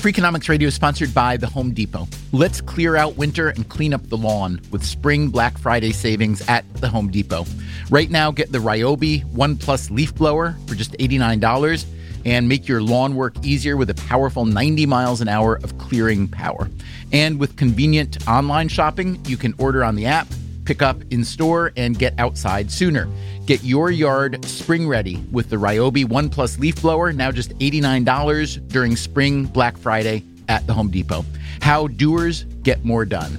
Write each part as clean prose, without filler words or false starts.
Freakonomics Radio is sponsored by The Home Depot. Let's clear out winter and clean up the lawn with spring Black Friday savings at The Home Depot. Right now, get the Ryobi One Plus leaf blower for just $89 and make your lawn work easier with a powerful 90 miles an hour of clearing power. And with convenient online shopping, you can order on the app, pick up in store, and get outside sooner. Get your yard spring ready with the Ryobi One Plus leaf blower, now just $89 during spring Black Friday at the Home Depot. How doers get more done.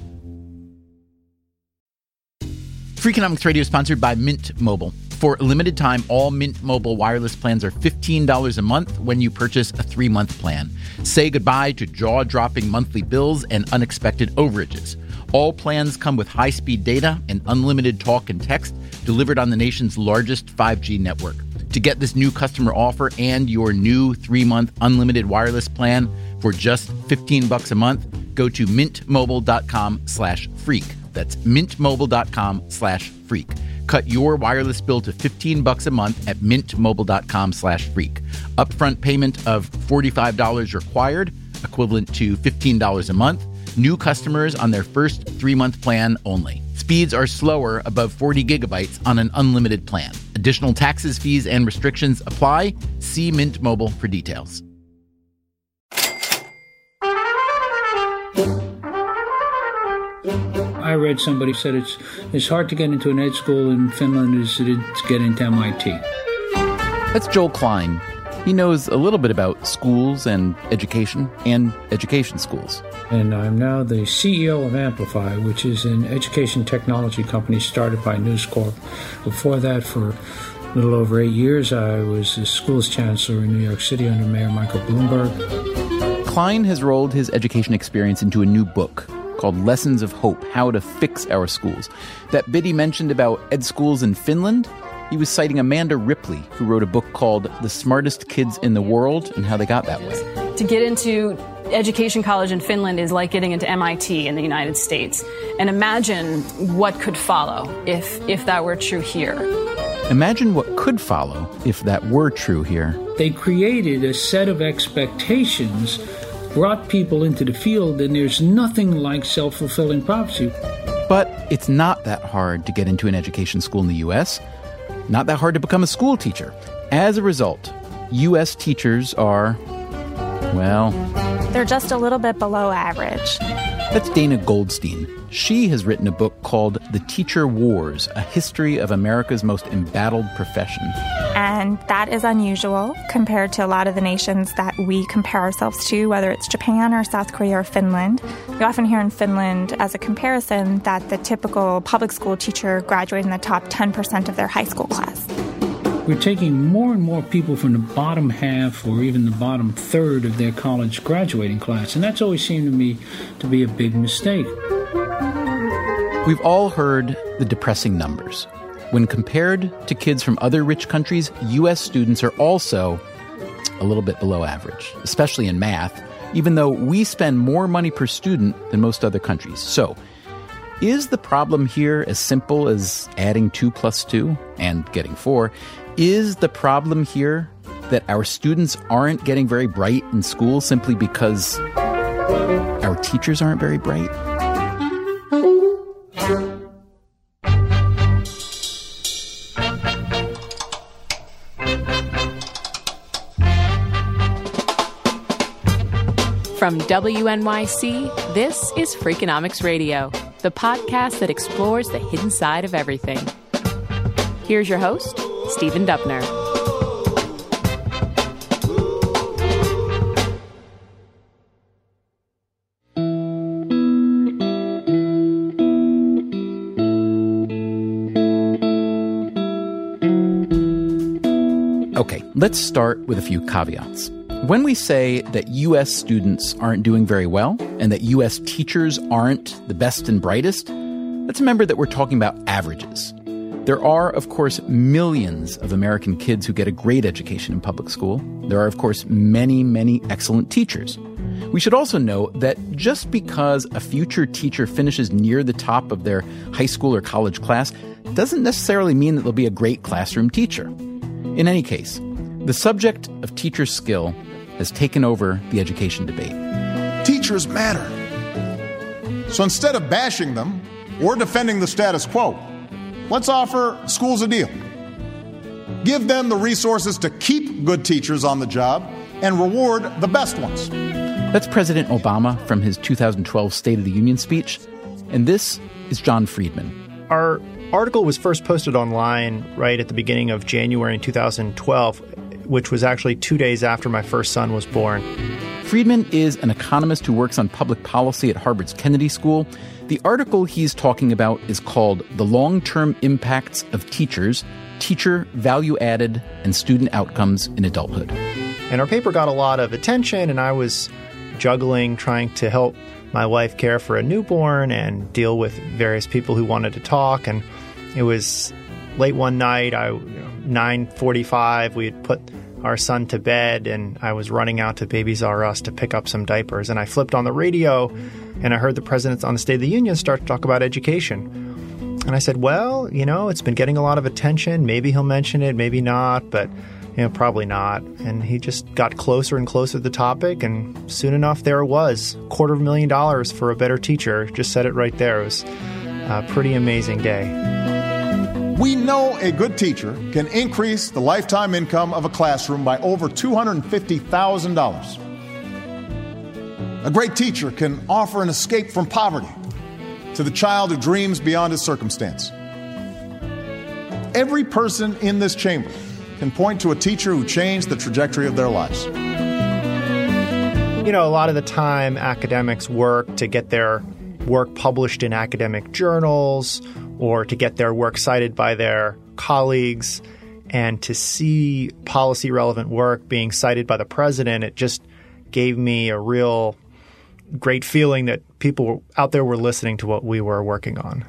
Freakonomics Radio is sponsored by Mint Mobile. For a limited time, all Mint Mobile wireless plans are $15 a month when you purchase a 3-month plan. Say goodbye to jaw-dropping monthly bills and unexpected overages. All plans come with high-speed data and unlimited talk and text delivered on the nation's largest 5G network. To get this new customer offer and your new 3-month unlimited wireless plan for just $15 a month, go to mintmobile.com/freak. That's mintmobile.com/freak. Cut your wireless bill to $15 a month at mintmobile.com/freak. Upfront payment of $45 required, equivalent to $15 a month. New customers on their first 3-month plan only. Speeds are slower above 40 gigabytes on an unlimited plan. Additional taxes, fees, and restrictions apply. See Mint Mobile for details. I read somebody said it's as hard to get into an ed school in Finland as it is to get into MIT. That's Joel Klein. He knows a little bit about schools and education schools. And I'm now the CEO of Amplify, which is an education technology company started by News Corp. Before that, for a little over 8 years, I was the schools chancellor in New York City under Mayor Michael Bloomberg. Klein has rolled his education experience into a new book called Lessons of Hope, How to Fix Our Schools. That bit he mentioned about ed schools in Finland, he was citing Amanda Ripley, who wrote a book called The Smartest Kids in the World and How They Got That Way. To get into education college in Finland is like getting into MIT in the United States. And imagine what could follow if that were true here. Imagine what could follow if that were true here. They created a set of expectations, brought people into the field, and there's nothing like self-fulfilling prophecy. But it's not that hard to get into an education school in the U.S., not that hard to become a school teacher. As a result, U.S. teachers are, well, they're just a little bit below average. That's Dana Goldstein. She has written a book called The Teacher Wars, A History of America's Most Embattled Profession. And that is unusual compared to a lot of the nations that we compare ourselves to, whether it's Japan or South Korea or Finland. You often hear in Finland, as a comparison, that the typical public school teacher graduated in the top 10% of their high school class. We're taking more and more people from the bottom half or even the bottom third of their college graduating class, and that's always seemed to me to be a big mistake. We've all heard the depressing numbers. When compared to kids from other rich countries, U.S. students are also a little bit below average, especially in math, even though we spend more money per student than most other countries. So, is the problem here as simple as adding 2 plus 2 and getting 4? Is the problem here that our students aren't getting very bright in school simply because our teachers aren't very bright? From WNYC, this is Freakonomics Radio, the podcast that explores the hidden side of everything. Here's your host, Stephen Dubner. Okay, let's start with a few caveats. When we say that U.S. students aren't doing very well and that U.S. teachers aren't the best and brightest, let's remember that we're talking about averages. There are, of course, millions of American kids who get a great education in public school. There are, of course, many, many excellent teachers. We should also know that just because a future teacher finishes near the top of their high school or college class doesn't necessarily mean that they'll be a great classroom teacher. In any case, the subject of teacher skill has taken over the education debate. Teachers matter. So instead of bashing them or defending the status quo, let's offer schools a deal. Give them the resources to keep good teachers on the job and reward the best ones. That's President Obama from his 2012 State of the Union speech. And this is John Friedman. Our article was first posted online right at the beginning of January in 2012, which was actually 2 days after my first son was born. Friedman is an economist who works on public policy at Harvard's Kennedy School. The article he's talking about is called The Long-Term Impacts of Teachers, Teacher Value Added and Student Outcomes in Adulthood. And our paper got a lot of attention, and I was juggling trying to help my wife care for a newborn and deal with various people who wanted to talk. And it was late one night, 9:45, we had put our son to bed, and I was running out to Babies R Us to pick up some diapers. And I flipped on the radio, and I heard the president on the State of the Union start to talk about education. And I said, well, it's been getting a lot of attention. Maybe he'll mention it, maybe not, but probably not. And he just got closer and closer to the topic, and soon enough, there it was. $250,000 for a better teacher. Just said it right there. It was a pretty amazing day. We know a good teacher can increase the lifetime income of a classroom by over $250,000. A great teacher can offer an escape from poverty to the child who dreams beyond his circumstance. Every person in this chamber can point to a teacher who changed the trajectory of their lives. A lot of the time academics work to get their work published in academic journals or to get their work cited by their colleagues. And to see policy-relevant work being cited by the president, it just gave me a real great feeling that people out there were listening to what we were working on.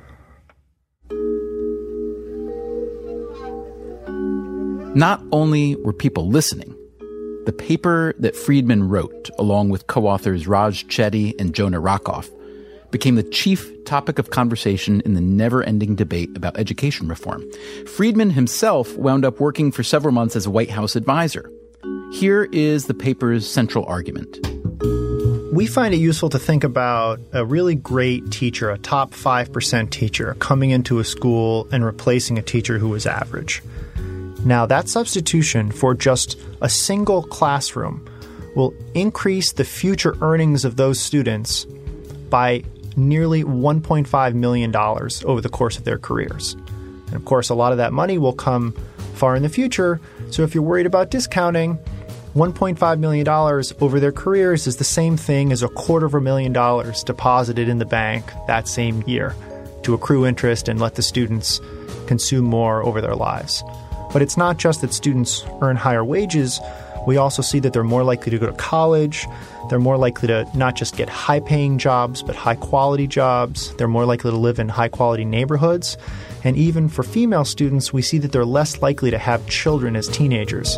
Not only were people listening, the paper that Friedman wrote, along with co-authors Raj Chetty and Jonah Rockoff, became the chief topic of conversation in the never-ending debate about education reform. Friedman himself wound up working for several months as a White House advisor. Here is the paper's central argument. We find it useful to think about a really great teacher, a top 5% teacher, coming into a school and replacing a teacher who was average. Now, that substitution for just a single classroom will increase the future earnings of those students by nearly $1.5 million over the course of their careers. And of course, a lot of that money will come far in the future. So if you're worried about discounting, $1.5 million over their careers is the same thing as $250,000 deposited in the bank that same year to accrue interest and let the students consume more over their lives. But it's not just that students earn higher wages. We also see that they're more likely to go to college. They're more likely to not just get high-paying jobs, but high-quality jobs. They're more likely to live in high-quality neighborhoods. And even for female students, we see that they're less likely to have children as teenagers.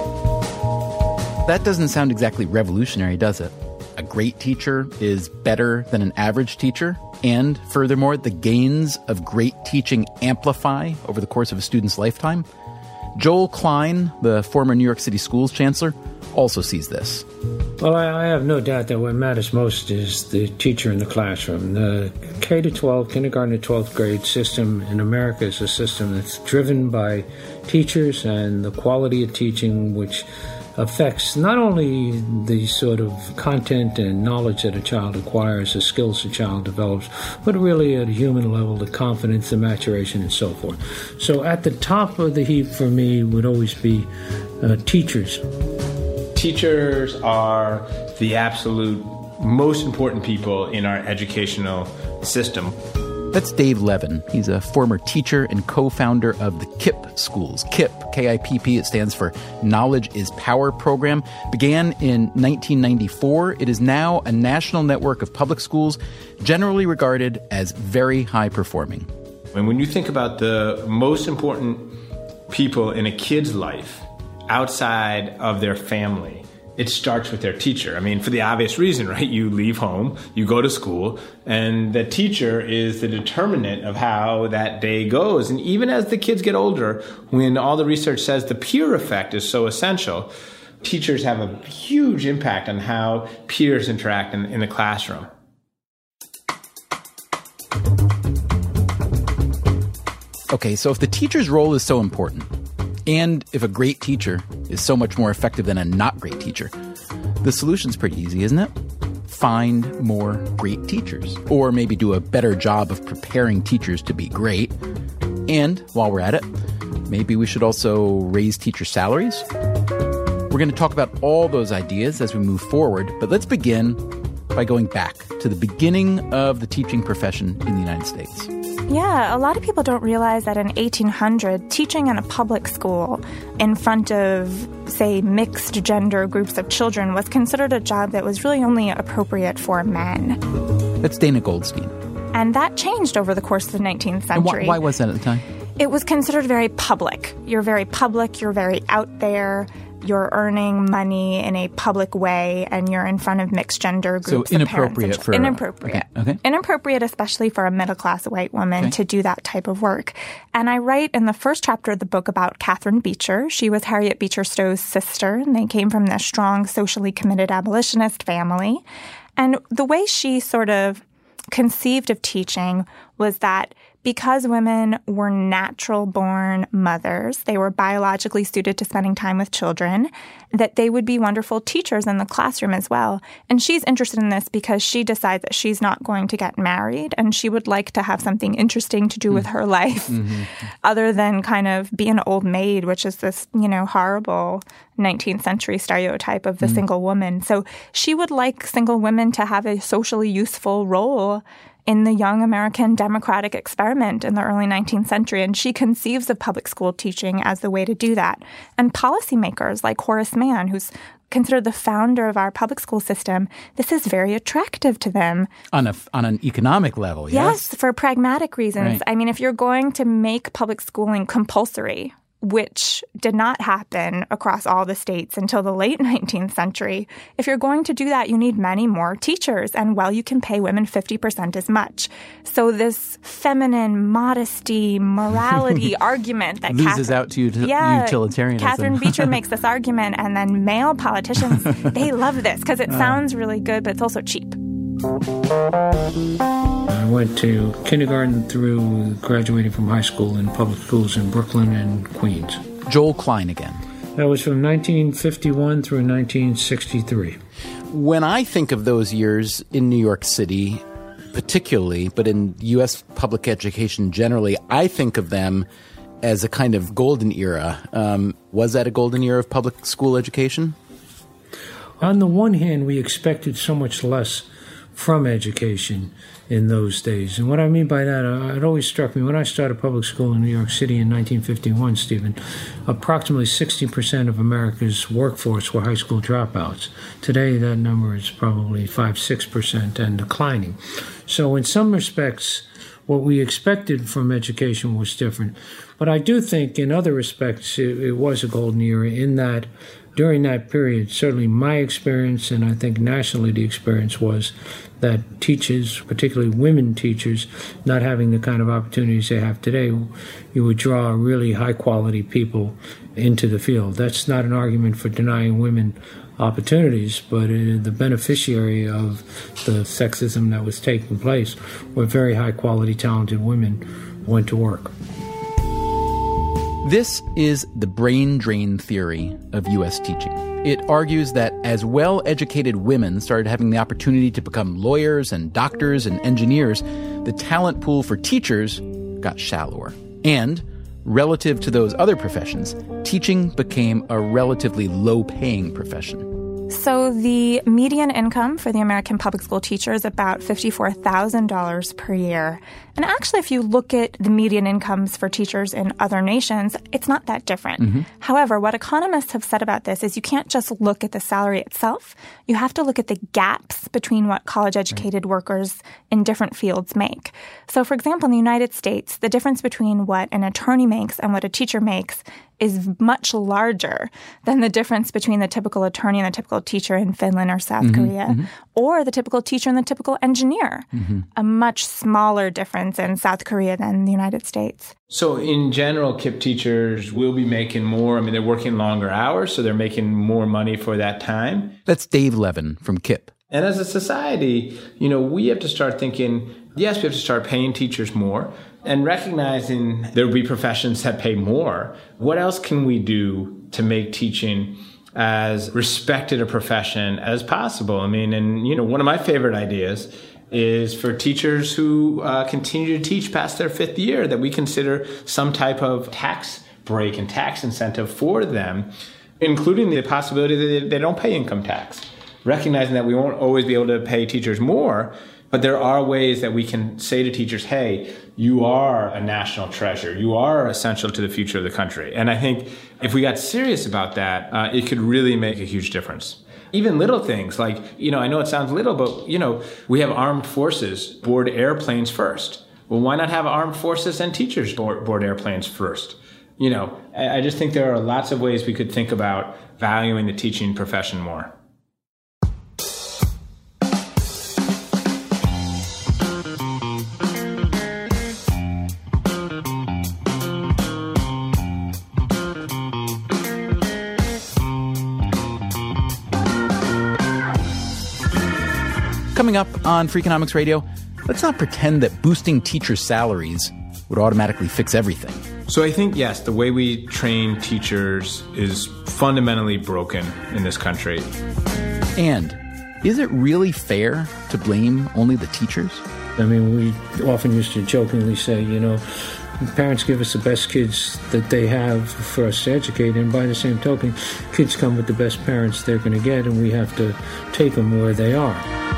That doesn't sound exactly revolutionary, does it? A great teacher is better than an average teacher. And furthermore, the gains of great teaching amplify over the course of a student's lifetime. Joel Klein, the former New York City Schools chancellor, also sees this. Well, I have no doubt that what matters most is the teacher in the classroom. The K-12, kindergarten to 12th grade system in America is a system that's driven by teachers and the quality of teaching, which affects not only the sort of content and knowledge that a child acquires, the skills a child develops, but really at a human level, the confidence, the maturation, and so forth. So at the top of the heap for me would always be teachers. Teachers are the absolute most important people in our educational system. That's Dave Levin. He's a former teacher and co-founder of the KIPP schools. KIPP, K-I-P-P, it stands for Knowledge is Power program. Began in 1994. It is now a national network of public schools, generally regarded as very high-performing. And when you think about the most important people in a kid's life outside of their family, it starts with their teacher. I mean, for the obvious reason, right? You leave home, you go to school, and the teacher is the determinant of how that day goes. And even as the kids get older, when all the research says the peer effect is so essential, teachers have a huge impact on how peers interact in the classroom. Okay, so if the teacher's role is so important, and if a great teacher is so much more effective than a not great teacher, the solution's pretty easy, isn't it? Find more great teachers, or maybe do a better job of preparing teachers to be great. And while we're at it, maybe we should also raise teacher salaries. We're going to talk about all those ideas as we move forward, but let's begin by going back to the beginning of the teaching profession in the United States. Yeah, a lot of people don't realize that in 1800, teaching in a public school in front of, say, mixed gender groups of children was considered a job that was really only appropriate for men. That's Dana Goldstein. And that changed over the course of the 19th century. And why was that at the time? It was considered very public. You're very public, you're very out there. You're earning money in a public way, and you're in front of mixed gender groups. So inappropriate for... Inappropriate. Okay. Inappropriate, especially for a middle-class white woman to do that type of work. And I write in the first chapter of the book about Catherine Beecher. She was Harriet Beecher Stowe's sister, and they came from this strong, socially committed abolitionist family. And the way she sort of conceived of teaching was that because women were natural-born mothers, they were biologically suited to spending time with children, that they would be wonderful teachers in the classroom as well. And she's interested in this because she decides that she's not going to get married, and she would like to have something interesting to do with her life other than kind of be an old maid, which is this, horrible 19th century stereotype of the single woman. So she would like single women to have a socially useful role in the young American democratic experiment in the early 19th century. And she conceives of public school teaching as the way to do that. And policymakers like Horace Mann, who's considered the founder of our public school system, this is very attractive to them. On an economic level, yes? Yes, for pragmatic reasons. Right. I mean, if you're going to make public schooling compulsory, which did not happen across all the states until the late 19th century. If you're going to do that, you need many more teachers. And, you can pay women 50% as much. So this feminine modesty, morality argument that loses out to utilitarianism. Catherine Beecher makes this argument, and then male politicians, they love this because it sounds really good, but it's also cheap. I went to kindergarten through graduating from high school in public schools in Brooklyn and Queens. Joel Klein again. That was from 1951 through 1963. When I think of those years in New York City, particularly, but in U.S. public education generally, I think of them as a kind of golden era. Was that a golden era of public school education? On the one hand, we expected so much less from education in those days. And what I mean by that, it always struck me, when I started public school in New York City in 1951, Stephen, approximately 60% of America's workforce were high school dropouts. Today, that number is probably 5-6% and declining. So in some respects, what we expected from education was different. But I do think in other respects, it was a golden era in that during that period, certainly my experience, and I think nationally the experience was that teachers, particularly women teachers, not having the kind of opportunities they have today, you would draw really high-quality people into the field. That's not an argument for denying women opportunities, but the beneficiary of the sexism that was taking place were very high-quality, talented women who went to work. This is the brain drain theory of U.S. teaching. It argues that as well-educated women started having the opportunity to become lawyers and doctors and engineers, the talent pool for teachers got shallower. And relative to those other professions, teaching became a relatively low-paying profession. So the median income for the American public school teacher is about $54,000 per year. And actually, if you look at the median incomes for teachers in other nations, it's not that different. However, what economists have said about this is you can't just look at the salary itself. You have to look at the gaps between what college-educated workers in different fields make. So, for example, in the United States, the difference between what an attorney makes and what a teacher makes is much larger than the difference between the typical attorney and the typical teacher in Finland or South Korea, or the typical teacher and the typical engineer. A much smaller difference in South Korea than the United States. So in general, KIPP teachers will be making more. I mean, they're working longer hours, so they're making more money for that time. That's Dave Levin from KIPP. And as a society, we have to start thinking, yes, we have to start paying teachers more and recognizing there will be professions that pay more. What else can we do to make teaching as respected a profession as possible? I mean, and, one of my favorite ideas is for teachers who continue to teach past their 5th year, that we consider some type of tax break and tax incentive for them, including the possibility that they don't pay income tax. Recognizing that we won't always be able to pay teachers more, but there are ways that we can say to teachers, hey, you are a national treasure. You are essential to the future of the country. And I think if we got serious about that, it could really make a huge difference. Even little things like, I know it sounds little, but, we have armed forces board airplanes first. Well, why not have armed forces and teachers board airplanes first? I just think there are lots of ways we could think about valuing the teaching profession more. Coming up on Freakonomics Radio, let's not pretend that boosting teachers' salaries would automatically fix everything. So I think, yes, the way we train teachers is fundamentally broken in this country. And is it really fair to blame only the teachers? I mean, we often used to jokingly say, parents give us the best kids that they have for us to educate, and by the same token, kids come with the best parents they're going to get, and we have to take them where they are.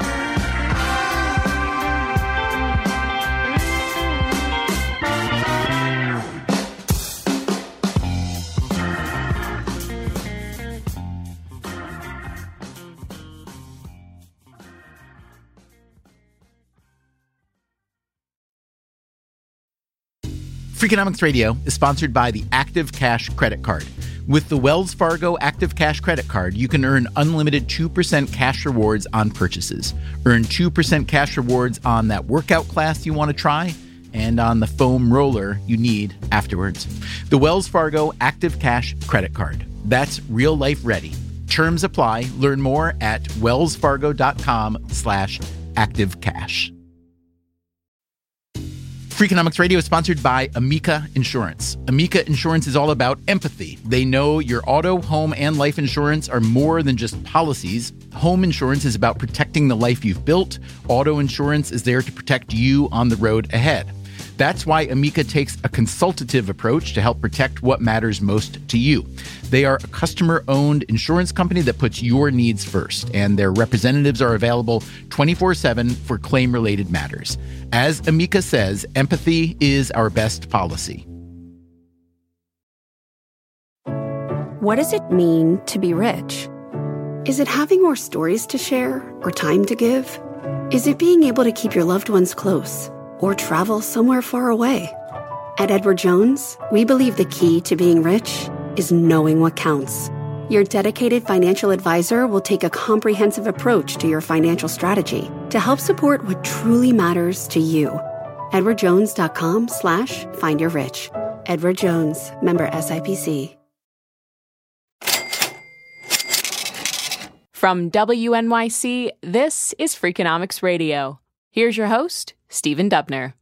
Freakonomics Radio is sponsored by the Active Cash Credit Card. With the Wells Fargo Active Cash Credit Card, you can earn unlimited 2% cash rewards on purchases. Earn 2% cash rewards on that workout class you want to try and on the foam roller you need afterwards. The Wells Fargo Active Cash Credit Card. That's real life ready. Terms apply. Learn more at wellsfargo.com/activecash. Freakonomics Radio is sponsored by Amica Insurance. Amica Insurance is all about empathy. They know your auto, home, and life insurance are more than just policies. Home insurance is about protecting the life you've built. Auto insurance is there to protect you on the road ahead. That's why Amica takes a consultative approach to help protect what matters most to you. They are a customer-owned insurance company that puts your needs first, and their representatives are available 24/7 for claim-related matters. As Amica says, empathy is our best policy. What does it mean to be rich? Is it having more stories to share or time to give? Is it being able to keep your loved ones close or travel somewhere far away? At Edward Jones, we believe the key to being rich is knowing what counts. Your dedicated financial advisor will take a comprehensive approach to your financial strategy to help support what truly matters to you. EdwardJones.com/findyourrich. Edward Jones, member SIPC. From WNYC, this is Freakonomics Radio. Here's your host, Stephen Dubner.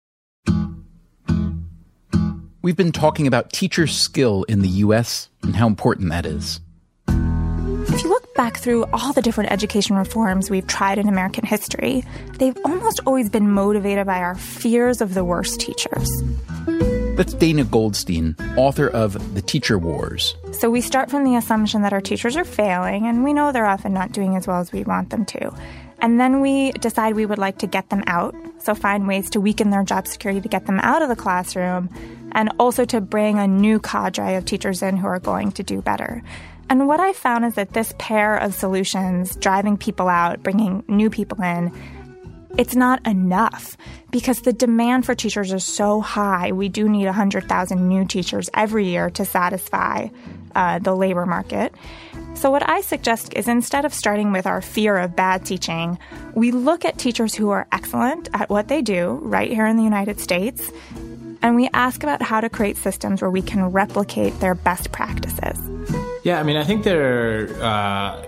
We've been talking about teacher skill in the U.S. and how important that is. If you look back through all the different education reforms we've tried in American history, they've almost always been motivated by our fears of the worst teachers. That's Dana Goldstein, author of The Teacher Wars. So we start from the assumption that our teachers are failing, and we know they're often not doing as well as we want them to. And then we decide we would like to get them out, so find ways to weaken their job security to get them out of the classroom, and also to bring a new cadre of teachers in who are going to do better. And what I found is that this pair of solutions, driving people out, bringing new people in, it's not enough because the demand for teachers is so high. We do need 100,000 new teachers every year to satisfy the labor market. So what I suggest is instead of starting with our fear of bad teaching, we look at teachers who are excellent at what they do right here in the United States, and we ask about how to create systems where we can replicate their best practices. Yeah, I mean, I think there are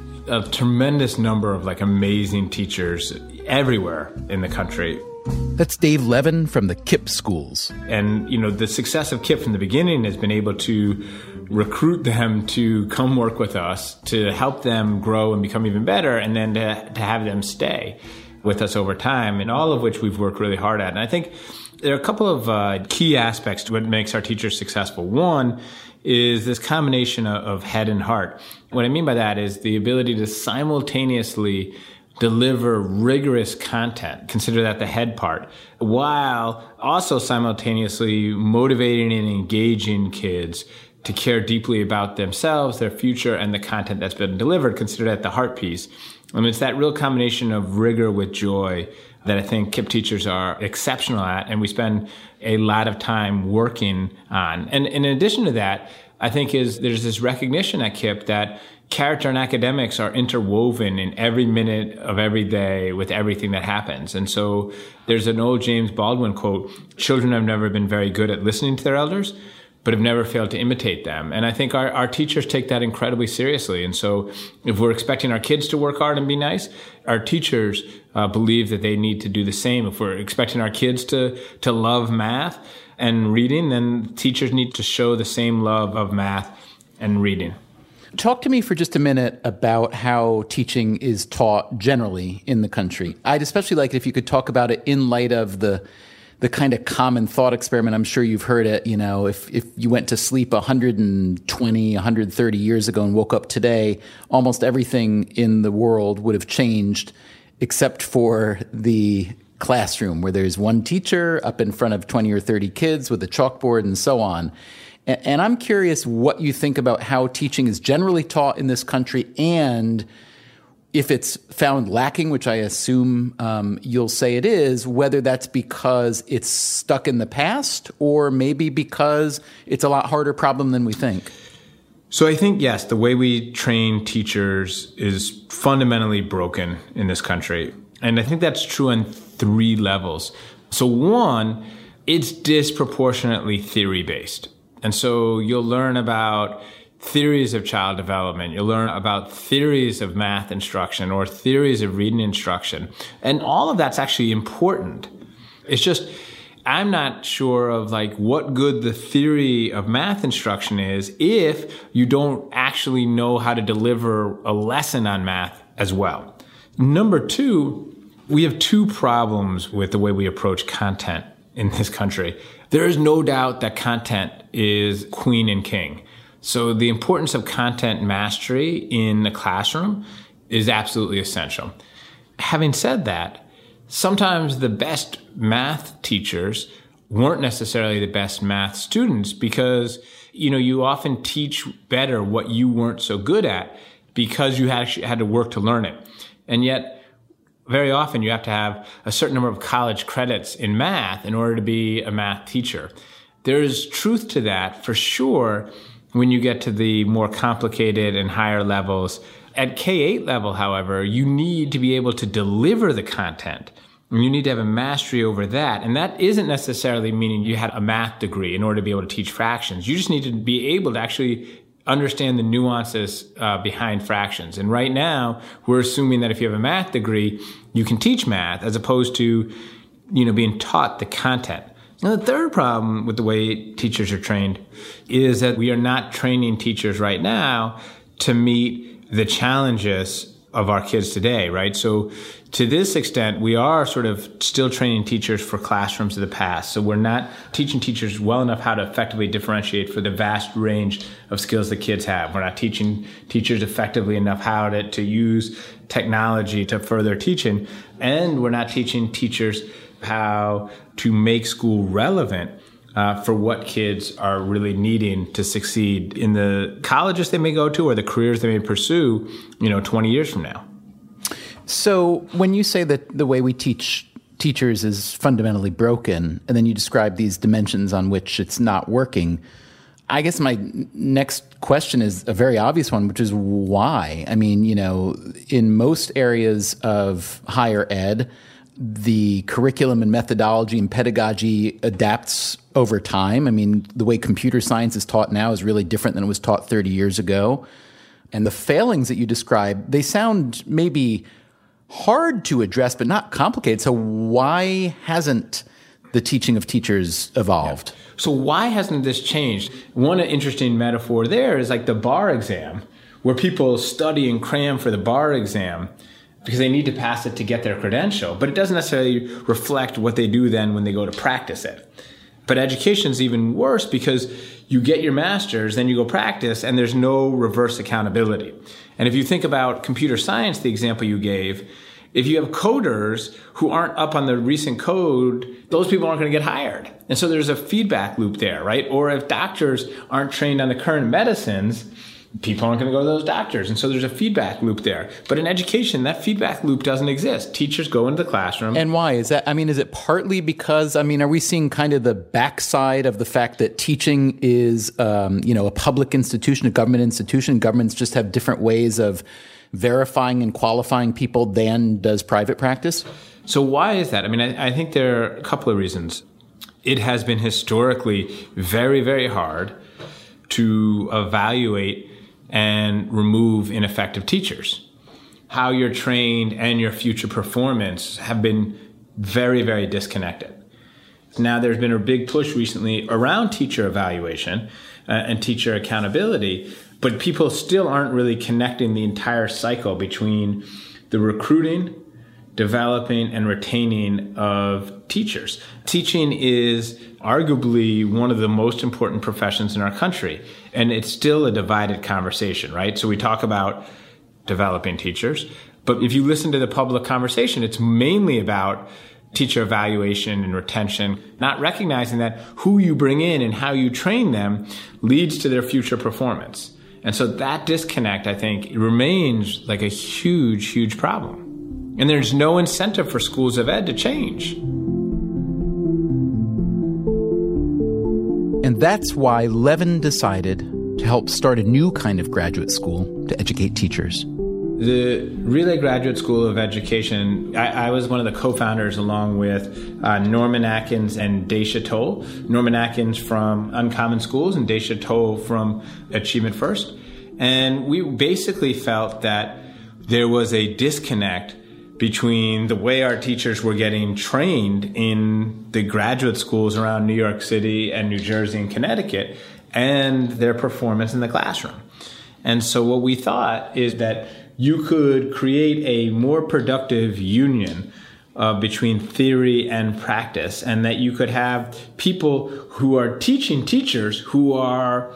a tremendous number of amazing teachers everywhere in the country. That's Dave Levin from the KIPP schools. And, the success of KIPP from the beginning has been able to recruit them to come work with us, to help them grow and become even better, and then to have them stay with us over time, and all of which we've worked really hard at. And I think there are a couple of key aspects to what makes our teachers successful. One is this combination of head and heart. What I mean by that is the ability to simultaneously deliver rigorous content, consider that the head part, while also simultaneously motivating and engaging kids to care deeply about themselves, their future, and the content that's been delivered, consider that the heart piece. And it's that real combination of rigor with joy that I think KIPP teachers are exceptional at, and we spend a lot of time working on. And in addition to that, I think there's this recognition at KIPP that character and academics are interwoven in every minute of every day with everything that happens. And so there's an old James Baldwin quote, "Children have never been very good at listening to their elders, but have never failed to imitate them." And I think our teachers take that incredibly seriously. And so if we're expecting our kids to work hard and be nice, our teachers believe that they need to do the same. If we're expecting our kids to love math and reading, then teachers need to show the same love of math and reading. Talk to me for just a minute about how teaching is taught generally in the country. I'd especially like it if you could talk about it in light of the kind of common thought experiment. I'm sure you've heard it, if you went to sleep 120, 130 years ago and woke up today, almost everything in the world would have changed except for the classroom where there's one teacher up in front of 20 or 30 kids with a chalkboard and so on. And I'm curious what you think about how teaching is generally taught in this country, and if it's found lacking, which I assume you'll say it is, whether that's because it's stuck in the past or maybe because it's a lot harder problem than we think. So I think, yes, the way we train teachers is fundamentally broken in this country. And I think that's true on 3 levels. So one, it's disproportionately theory-based. And so you'll learn about theories of child development. You'll learn about theories of math instruction or theories of reading instruction. And all of that's actually important. It's just, I'm not sure of what good the theory of math instruction is if you don't actually know how to deliver a lesson on math as well. Number 2, we have 2 problems with the way we approach content in this country. There is no doubt that content is queen and king. So the importance of content mastery in the classroom is absolutely essential. Having said that, sometimes the best math teachers weren't necessarily the best math students because, you often teach better what you weren't so good at because you actually had to work to learn it. And yet, very often you have to have a certain number of college credits in math in order to be a math teacher. There is truth to that for sure when you get to the more complicated and higher levels. At K-8 level, however, you need to be able to deliver the content. And you need to have a mastery over that. And that isn't necessarily meaning you had a math degree in order to be able to teach fractions. You just need to be able to actually understand the nuances behind fractions. And right now, we're assuming that if you have a math degree, you can teach math as opposed to, being taught the content. Now, the third problem with the way teachers are trained is that we are not training teachers right now to meet the challenges of our kids today, right? So to this extent, we are sort of still training teachers for classrooms of the past. So we're not teaching teachers well enough how to effectively differentiate for the vast range of skills that kids have. We're not teaching teachers effectively enough how to use technology to further teaching. And we're not teaching teachers how to make school relevant for what kids are really needing to succeed in the colleges they may go to or the careers they may pursue, 20 years from now. So when you say that the way we teach teachers is fundamentally broken, and then you describe these dimensions on which it's not working, I guess my next question is a very obvious one, which is why? I mean, in most areas of higher ed, the curriculum and methodology and pedagogy adapts over time. I mean, the way computer science is taught now is really different than it was taught 30 years ago. And the failings that you describe, they sound maybe hard to address, but not complicated. So why hasn't the teaching of teachers evolved? Yeah. So why hasn't this changed? One interesting metaphor there is like the bar exam, where people study and cram for the bar exam because they need to pass it to get their credential, but it doesn't necessarily reflect what they do then when they go to practice it. But education is even worse because you get your master's, then you go practice, and there's no reverse accountability. And if you think about computer science, the example you gave, if you have coders who aren't up on the recent code, those people aren't going to get hired. And so there's a feedback loop there, right? Or if doctors aren't trained on the current medicines, people aren't going to go to those doctors. And so there's a feedback loop there. But in education, that feedback loop doesn't exist. Teachers go into the classroom. And why? Is it partly because, are we seeing kind of the backside of the fact that teaching is, a public institution, a government institution? Governments just have different ways of verifying and qualifying people than does private practice? So why is that? I think there are a couple of reasons. It has been historically very, very hard to evaluate and remove ineffective teachers. How you're trained and your future performance have been very, very disconnected. Now, there's been a big push recently around teacher evaluation and teacher accountability, but people still aren't really connecting the entire cycle between the recruiting, developing, and retaining of teachers. Teaching is arguably one of the most important professions in our country, and it's still a divided conversation, right? So we talk about developing teachers, but if you listen to the public conversation, it's mainly about teacher evaluation and retention, not recognizing that who you bring in and how you train them leads to their future performance. And so that disconnect, I think, remains like a huge, huge problem. And there's no incentive for schools of ed to change. And that's why Levin decided to help start a new kind of graduate school to educate teachers. The Relay Graduate School of Education, I was one of the co-founders along with Norman Atkins and Daisha Toll. Norman Atkins from Uncommon Schools and Daisha Toll from Achievement First. And we basically felt that there was a disconnect between the way our teachers were getting trained in the graduate schools around New York City and New Jersey and Connecticut and their performance in the classroom. And so what we thought is that you could create a more productive union between theory and practice, and that you could have people who are teaching teachers who are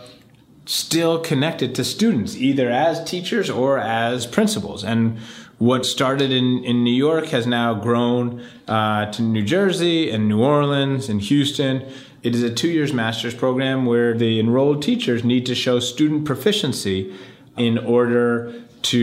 still connected to students, either as teachers or as principals. And what started in New York has now grown to New Jersey and New Orleans and Houston. It is a 2-year master's program where the enrolled teachers need to show student proficiency in order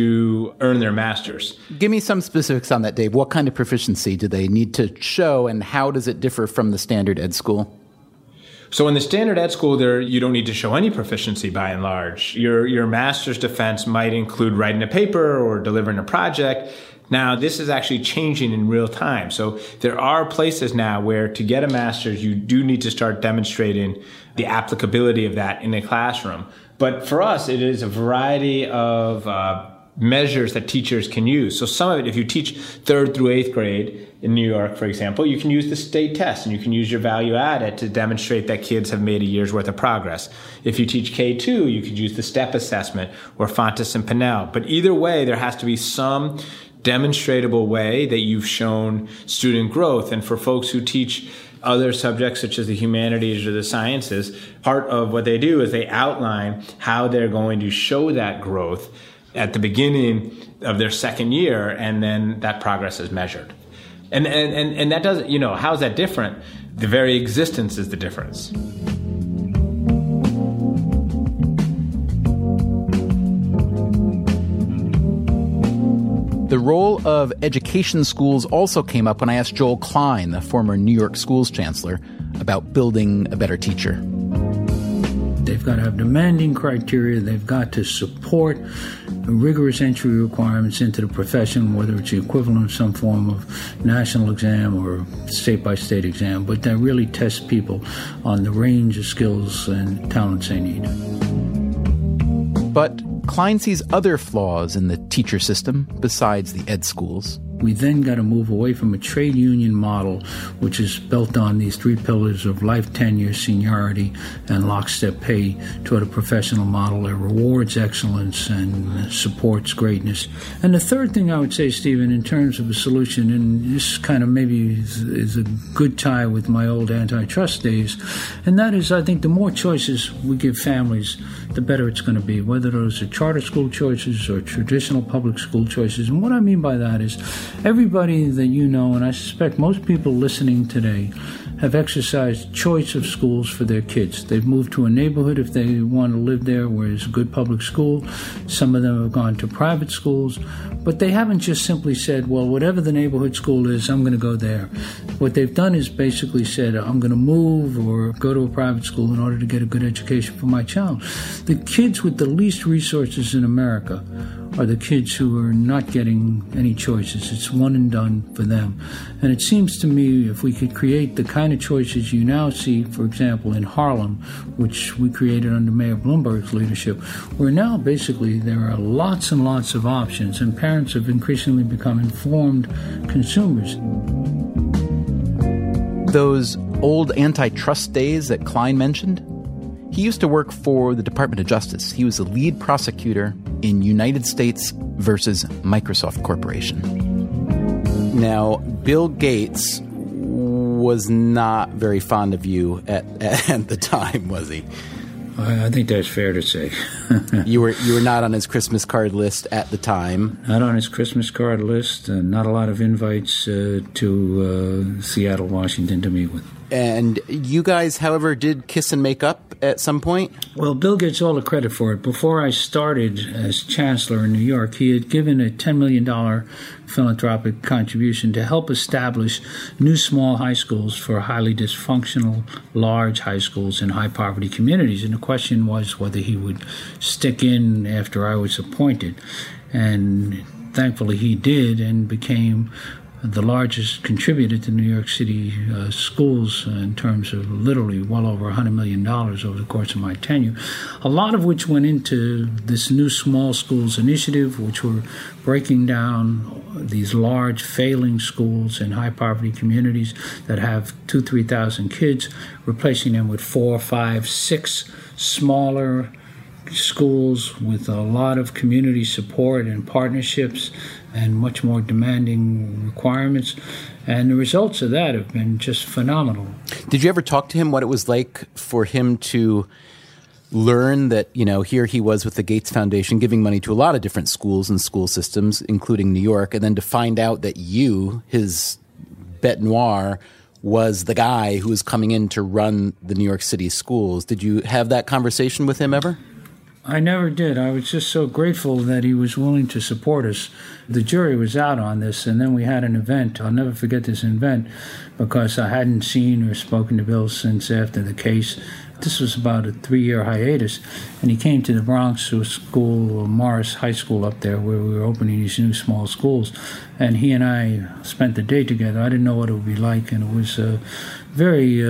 to earn their master's. Give me some specifics on that, Dave. What kind of proficiency do they need to show, and how does it differ from the standard ed school? So in the standard ed school, you don't need to show any proficiency by and large. Your master's defense might include writing a paper or delivering a project. Now, this is actually changing in real time. So there are places now where to get a master's, you do need to start demonstrating the applicability of that in a classroom. But for us, it is a variety of measures that teachers can use. So some of it, if you teach 3rd through 8th grade in New York, for example, you can use the state test and you can use your value added to demonstrate that kids have made a year's worth of progress. If you teach K2, you could use the STEP assessment or Fontes and Pinnell. But either way, there has to be some demonstratable way that you've shown student growth. And for folks who teach other subjects such as the humanities or the sciences, part of what they do is they outline how they're going to show that growth at the beginning of their 2nd year, and then that progress is measured. And that doesn't, how is that different? The very existence is the difference. The role of education schools also came up when I asked Joel Klein, the former New York schools chancellor, about building a better teacher. They've got to have demanding criteria. They've got to support rigorous entry requirements into the profession, whether it's the equivalent of some form of national exam or state-by-state exam, but that really tests people on the range of skills and talents they need. But Klein sees other flaws in the teacher system besides the ed schools. We then got to move away from a trade union model, which is built on these three pillars of life tenure, seniority, and lockstep pay, toward a professional model that rewards excellence and supports greatness. And the third thing I would say, Stephen, in terms of a solution, and this kind of maybe is a good tie with my old antitrust days, and that is, I think the more choices we give families, the better it's going to be, whether those are charter school choices or traditional public school choices. And what I mean by that is, everybody that you know, and I suspect most people listening today, have exercised choice of schools for their kids. They've moved to a neighborhood if they want to live there where there's a good public school. Some of them have gone to private schools. But they haven't just simply said, well, whatever the neighborhood school is, I'm going to go there. What they've done is basically said, I'm going to move or go to a private school in order to get a good education for my child. The kids with the least resources in America are the kids who are not getting any choices. It's one and done for them. And it seems to me if we could create the kind of choices you now see, for example, in Harlem, which we created under Mayor Bloomberg's leadership, where now basically there are lots and lots of options, and parents have increasingly become informed consumers. Those old antitrust days that Klein mentioned, he used to work for the Department of Justice. He was the lead prosecutor in United States versus Microsoft Corporation. Now, Bill Gates was not very fond of you at the time, was he? I think that's fair to say. You were not on his Christmas card list at the time. Not on his Christmas card list, not a lot of invites to Seattle, Washington to meet with. And you guys, however, did kiss and make up at some point? Well, Bill gets all the credit for it. Before I started as chancellor in New York, he had given a $10 million philanthropic contribution to help establish new small high schools for highly dysfunctional, large high schools in high-poverty communities. And the question was whether he would stick in after I was appointed. And thankfully he did, and became the largest contributor to New York City schools in terms of literally well over $100 million over the course of my tenure, a lot of which went into this new small schools initiative, which were breaking down these large failing schools in high poverty communities that have 2,000-3,000 kids, replacing them with 4, 5, 6 smaller schools with a lot of community support and partnerships and much more demanding requirements. And the results of that have been just phenomenal. Did you ever talk to him what it was like for him to learn that, here he was with the Gates Foundation giving money to a lot of different schools and school systems, including New York, and then to find out that you, his bête noire, was the guy who was coming in to run the New York City schools? Did you have that conversation with him ever? I never did. I was just so grateful that he was willing to support us. The jury was out on this, and then we had an event. I'll never forget this event because I hadn't seen or spoken to Bill since after the case. This was about a 3-year hiatus, and he came to the Bronx to a school, Morris High School up there, where we were opening these new small schools, and he and I spent the day together. I didn't know what it would be like, and it was a very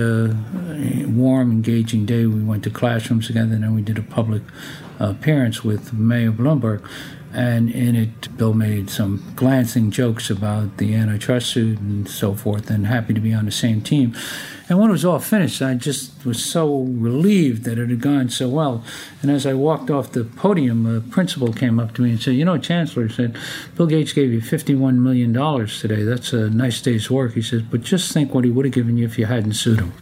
warm, engaging day. We went to classrooms together, and then we did a public appearance with Mayor Bloomberg. And in it, Bill made some glancing jokes about the antitrust suit and so forth, and happy to be on the same team. And when it was all finished, I just was so relieved that it had gone so well. And as I walked off the podium, a principal came up to me and said, Chancellor, he said, Bill Gates gave you $51 million today. That's a nice day's work. He says, but just think what he would have given you if you hadn't sued him.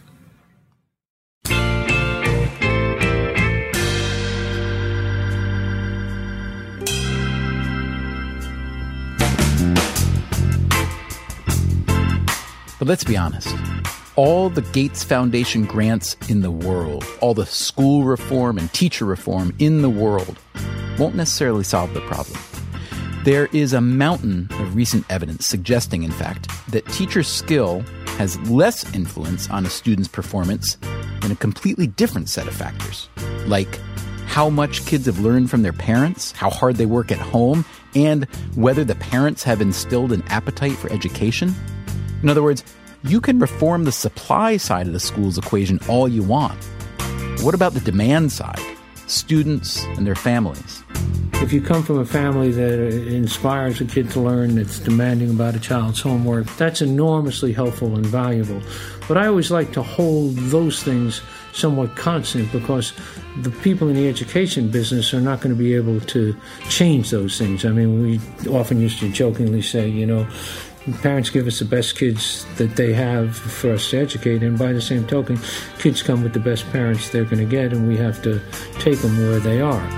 But let's be honest. All the Gates Foundation grants in the world, all the school reform and teacher reform in the world, won't necessarily solve the problem. There is a mountain of recent evidence suggesting, in fact, that teacher skill has less influence on a student's performance than a completely different set of factors, like how much kids have learned from their parents, how hard they work at home, and whether the parents have instilled an appetite for education. In other words, you can reform the supply side of the school's equation all you want. What about the demand side? Students and their families. If you come from a family that inspires a kid to learn, that's demanding about a child's homework, that's enormously helpful and valuable. But I always like to hold those things somewhat constant, because the people in the education business are not going to be able to change those things. I mean, we often used to jokingly say, parents give us the best kids that they have for us to educate, and by the same token, kids come with the best parents they're going to get, and we have to take them where they are.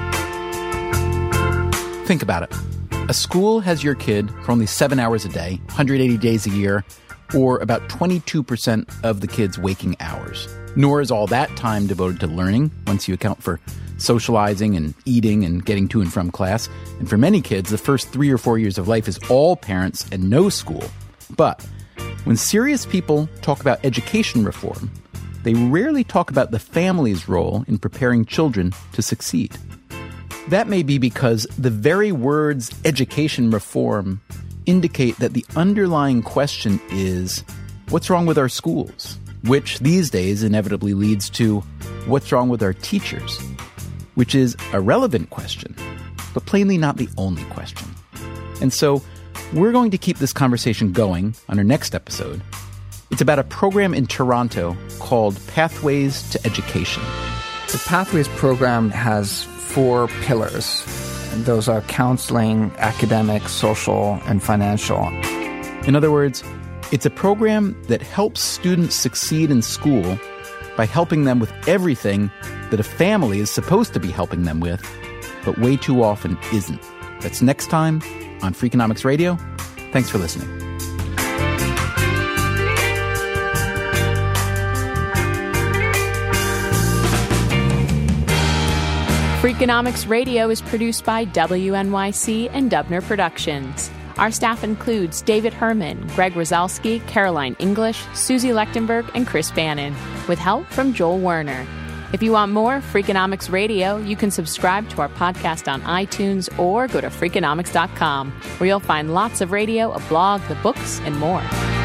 Think about it. A school has your kid for only 7 hours a day, 180 days a year, or about 22% of the kids' waking hours. Nor is all that time devoted to learning, once you account for socializing and eating and getting to and from class. And for many kids, the first 3 or 4 years of life is all parents and no school. But when serious people talk about education reform, they rarely talk about the family's role in preparing children to succeed. That may be because the very words education reform indicate that the underlying question is, what's wrong with our schools? Which these days inevitably leads to, what's wrong with our teachers? Which is a relevant question, but plainly not the only question. And so we're going to keep this conversation going on our next episode. It's about a program in Toronto called Pathways to Education. The Pathways program has 4 pillars. And those are counseling, academic, social, and financial. In other words, it's a program that helps students succeed in school by helping them with everything that a family is supposed to be helping them with, but way too often isn't. That's next time on Freakonomics Radio. Thanks for listening. Freakonomics Radio is produced by WNYC and Dubner Productions. Our staff includes David Herman, Greg Rosalski, Caroline English, Susie Lechtenberg, and Chris Bannon, with help from Joel Werner. If you want more Freakonomics Radio, you can subscribe to our podcast on iTunes or go to Freakonomics.com, where you'll find lots of radio, a blog, the books, and more.